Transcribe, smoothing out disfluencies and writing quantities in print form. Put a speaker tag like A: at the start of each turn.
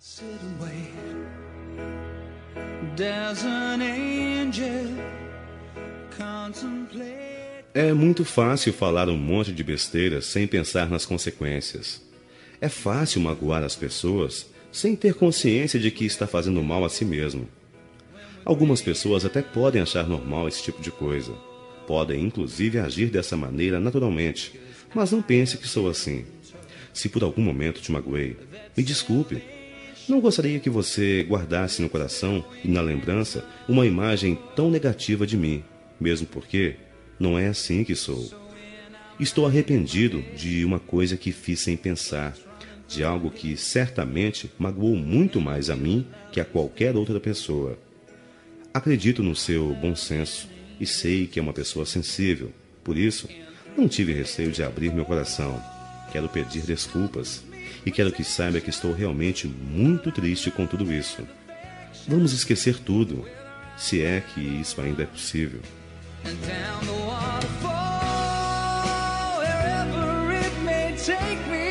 A: Sit and wait. There's an angel. Contemplate.
B: É muito fácil falar um monte de besteira sem pensar nas consequências. É fácil magoar as pessoas sem ter consciência de que está fazendo mal a si mesmo. Algumas pessoas até podem achar normal esse tipo de coisa. Podem, inclusive, agir dessa maneira naturalmente. Mas não pense que sou assim. Se por algum momento te magoei, me desculpe. Não gostaria que você guardasse no coração e na lembrança uma imagem tão negativa de mim, mesmo porque não é assim que sou. Estou arrependido de uma coisa que fiz sem pensar, de algo que certamente magoou muito mais a mim que a qualquer outra pessoa. Acredito no seu bom senso e sei que é uma pessoa sensível, por isso não tive receio de abrir meu coração. Quero pedir desculpas. E quero que saiba que estou realmente muito triste com tudo isso. Vamos esquecer tudo, se é que isso ainda é possível.
A: And down the waterfall, wherever it may take me.